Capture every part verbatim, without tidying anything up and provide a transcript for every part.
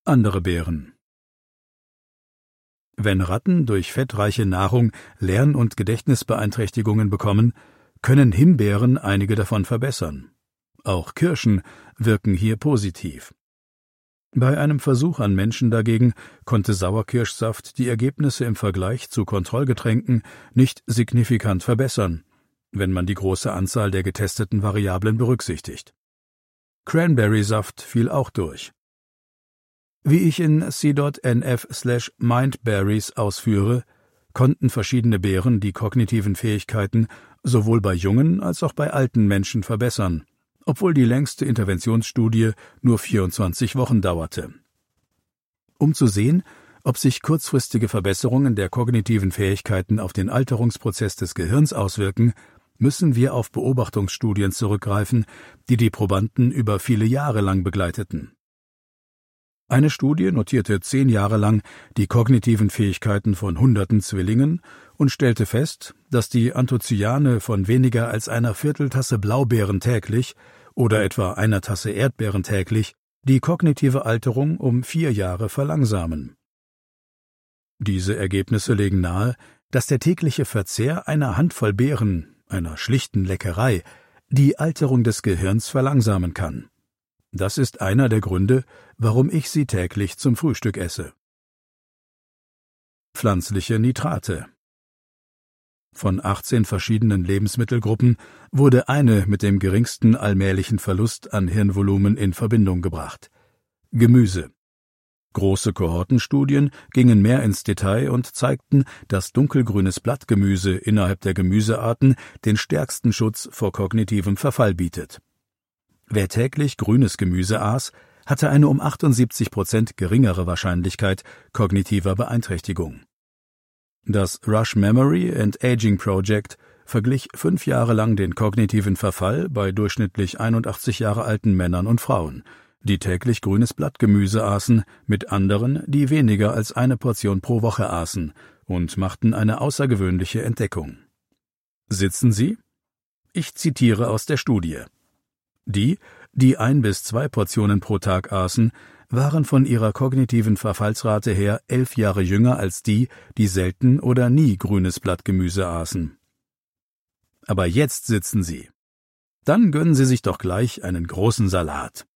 Andere Beeren. Wenn Ratten durch fettreiche Nahrung Lern- und Gedächtnisbeeinträchtigungen bekommen, können Himbeeren einige davon verbessern. Auch Kirschen wirken hier positiv. Bei einem Versuch an Menschen dagegen konnte Sauerkirschsaft die Ergebnisse im Vergleich zu Kontrollgetränken nicht signifikant verbessern, wenn man die große Anzahl der getesteten Variablen berücksichtigt. Cranberry-Saft fiel auch durch. Wie ich in c.nf slash mindberries ausführe, konnten verschiedene Beeren die kognitiven Fähigkeiten sowohl bei jungen als auch bei alten Menschen verbessern, obwohl die längste Interventionsstudie nur vierundzwanzig Wochen dauerte. Um zu sehen, ob sich kurzfristige Verbesserungen der kognitiven Fähigkeiten auf den Alterungsprozess des Gehirns auswirken, müssen wir auf Beobachtungsstudien zurückgreifen, die die Probanden über viele Jahre lang begleiteten. Eine Studie notierte zehn Jahre lang die kognitiven Fähigkeiten von hunderten Zwillingen und stellte fest, dass die Anthocyane von weniger als einer Vierteltasse Blaubeeren täglich oder etwa einer Tasse Erdbeeren täglich die kognitive Alterung um vier Jahre verlangsamen. Diese Ergebnisse legen nahe, dass der tägliche Verzehr einer Handvoll Beeren, einer schlichten Leckerei, die Alterung des Gehirns verlangsamen kann. Das ist einer der Gründe, warum ich sie täglich zum Frühstück esse. Pflanzliche Nitrate. Von achtzehn verschiedenen Lebensmittelgruppen wurde eine mit dem geringsten allmählichen Verlust an Hirnvolumen in Verbindung gebracht: Gemüse. Große Kohortenstudien gingen mehr ins Detail und zeigten, dass dunkelgrünes Blattgemüse innerhalb der Gemüsearten den stärksten Schutz vor kognitivem Verfall bietet. Wer täglich grünes Gemüse aß, hatte eine um achtundsiebzig Prozent geringere Wahrscheinlichkeit kognitiver Beeinträchtigung. Das Rush Memory and Aging Project verglich fünf Jahre lang den kognitiven Verfall bei durchschnittlich einundachtzig Jahre alten Männern und Frauen, die täglich grünes Blattgemüse aßen, mit anderen, die weniger als eine Portion pro Woche aßen, und machten eine außergewöhnliche Entdeckung. Sitzen Sie? Ich zitiere aus der Studie. Die, die ein bis zwei Portionen pro Tag aßen, waren von ihrer kognitiven Verfallsrate her elf Jahre jünger als die, die selten oder nie grünes Blattgemüse aßen. Aber jetzt sitzen Sie. Dann gönnen Sie sich doch gleich einen großen Salat.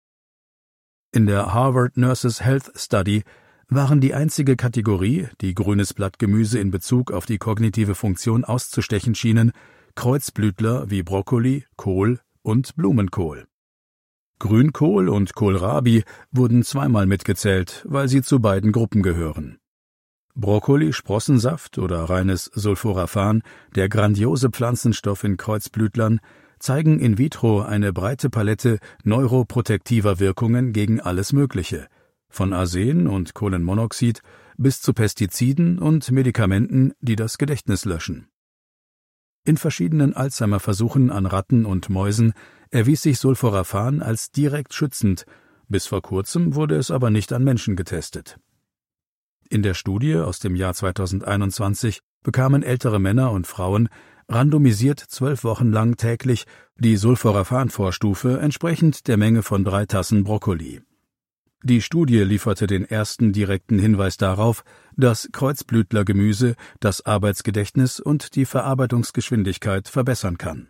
In der Harvard Nurses Health Study waren die einzige Kategorie, die grünes Blattgemüse in Bezug auf die kognitive Funktion auszustechen schienen, Kreuzblütler wie Brokkoli, Kohl und Blumenkohl. Grünkohl und Kohlrabi wurden zweimal mitgezählt, weil sie zu beiden Gruppen gehören. Brokkoli-Sprossensaft oder reines Sulforaphan, der grandiose Pflanzenstoff in Kreuzblütlern, zeigen in vitro eine breite Palette neuroprotektiver Wirkungen gegen alles Mögliche, von Arsen und Kohlenmonoxid bis zu Pestiziden und Medikamenten, die das Gedächtnis löschen. In verschiedenen Alzheimer-Versuchen an Ratten und Mäusen erwies sich Sulforaphan als direkt schützend, bis vor kurzem wurde es aber nicht an Menschen getestet. In der Studie aus dem Jahr zweitausendeinundzwanzig bekamen ältere Männer und Frauen randomisiert zwölf Wochen lang täglich die Sulforaphan-Vorstufe entsprechend der Menge von drei Tassen Brokkoli. Die Studie lieferte den ersten direkten Hinweis darauf, dass Kreuzblütlergemüse das Arbeitsgedächtnis und die Verarbeitungsgeschwindigkeit verbessern kann.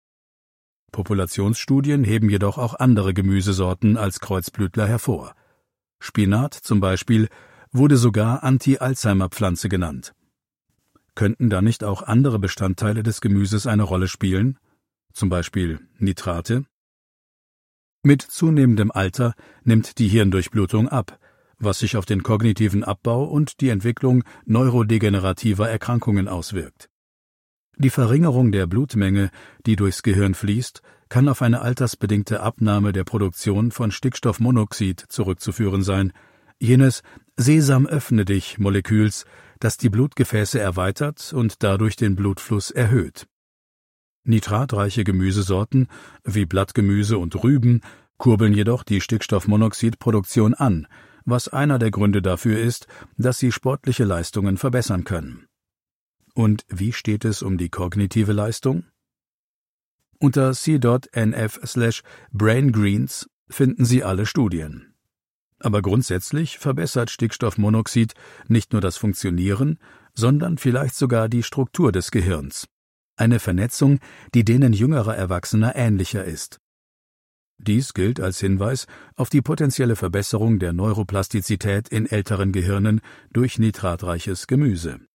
Populationsstudien heben jedoch auch andere Gemüsesorten als Kreuzblütler hervor. Spinat zum Beispiel wurde sogar Anti-Alzheimer-Pflanze genannt. Könnten da nicht auch andere Bestandteile des Gemüses eine Rolle spielen, zum Beispiel Nitrate? Mit zunehmendem Alter nimmt die Hirndurchblutung ab, was sich auf den kognitiven Abbau und die Entwicklung neurodegenerativer Erkrankungen auswirkt. Die Verringerung der Blutmenge, die durchs Gehirn fließt, kann auf eine altersbedingte Abnahme der Produktion von Stickstoffmonoxid zurückzuführen sein, jenes Sesam-öffne-dich-Moleküls, das die Blutgefäße erweitert und dadurch den Blutfluss erhöht. Nitratreiche Gemüsesorten wie Blattgemüse und Rüben kurbeln jedoch die Stickstoffmonoxidproduktion an, was einer der Gründe dafür ist, dass sie sportliche Leistungen verbessern können. Und wie steht es um die kognitive Leistung? Unter c.nf slash braingreens finden Sie alle Studien. Aber grundsätzlich verbessert Stickstoffmonoxid nicht nur das Funktionieren, sondern vielleicht sogar die Struktur des Gehirns. Eine Vernetzung, die denen jüngerer Erwachsener ähnlicher ist. Dies gilt als Hinweis auf die potenzielle Verbesserung der Neuroplastizität in älteren Gehirnen durch nitratreiches Gemüse.